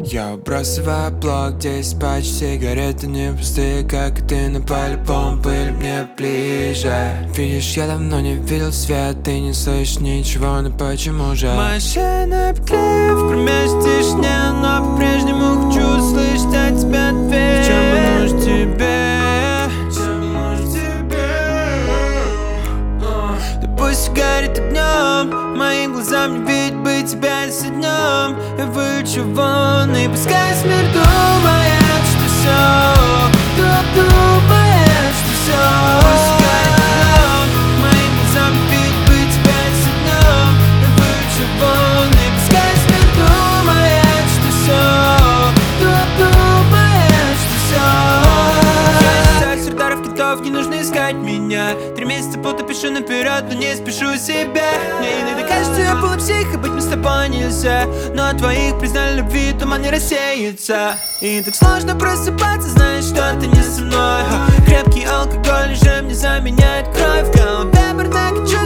Я бросаю блок, 10 пачек сигареты не пустые, как и ты, но по-любому были мне ближе. Видишь, я давно не видел свет, ты не слышишь ничего, но почему же? Машина обклеив, кромешь тишине, но по-прежнему хочу слышать от тебя ответ. Чем бы нужен тебе? Да пусть горит огнем, моим глазам не видеть бы тебя с днем. Я вылечу вон, и пускай смерть думает, что все, думает, что все. Пусть горит огнем, моим глазам не видеть бы тебя с днем. Я вылечу вон, и пускай смерть думает, что все, думает, что все. Я среди радаров китов, не нужно искать меня. 3 месяца будто пишу наперед, но не спешу себя. Мне иногда кажется, я полупсих, и быть мы с тобой нельзя. Но от твоих признань любви туман не рассеется. И так сложно просыпаться, знаешь, что ты не со мной. Крепкий алкоголь уже мне заменяет кровь. В голове бардак,